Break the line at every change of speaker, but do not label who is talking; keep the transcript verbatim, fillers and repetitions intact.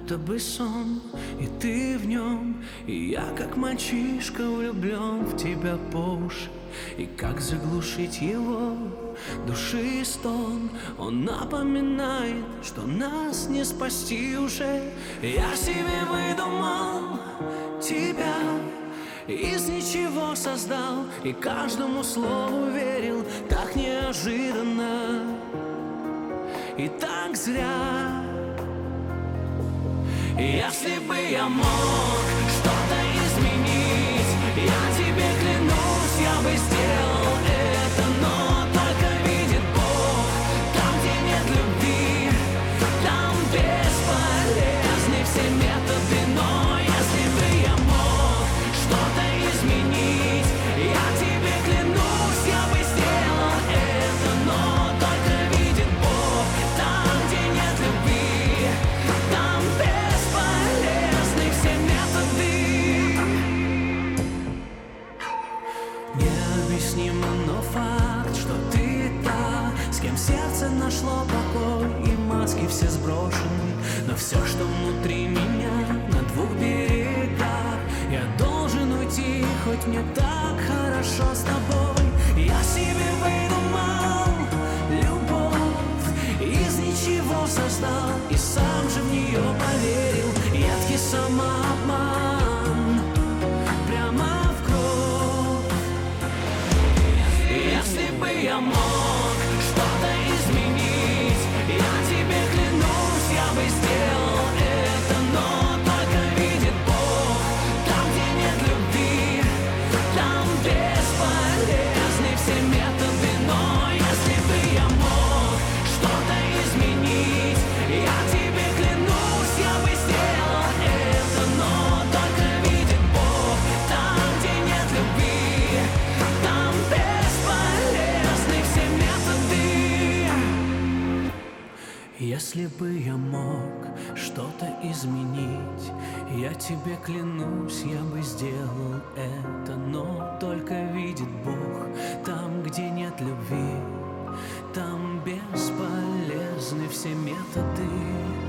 будто бы сон, и ты в нем, и я как мальчишка влюблен в тебя по уши. И как заглушить его души стон? Он напоминает, что нас не спасти уже. Я себе выдумал тебя, из ничего создал, и каждому слову верил так неожиданно и так зря. Если бы я мог что-то изменить, я тебе клянусь, я бы сделал это. Но только видит Бог, там, где нет любви, там бесполезны все методы. Но если бы я мог что-то изменить, я тебе клянусь, я бы сделал это. Но только видит Бог, там, где нет любви, там бесполезны все методы. Необъяснимо, но факт, что ты та, с кем сердце нашло покой, и маски все сброшены. Но все, что внутри меня, на двух берегах, я должен уйти, хоть мне так хорошо с тобой. Я себе выдумал любовь, из ничего создал, и сам же в нее поверил. Едкий самообман прямо в кровь. Если бы я мог что-то изменить, я тебе клянусь, я бы сделал это. Но только видит Бог, там, где нет любви, там бесполезны все методы. Но если бы я мог что-то изменить, я тебе клянусь, я бы сделал это. Но только видит Бог, там, где нет любви, там бесполезны все методы. Если бы я мог что-то изменить, я тебе клянусь, я бы сделал это. Но только видит Бог, там, где нет любви, там бесполезны все методы.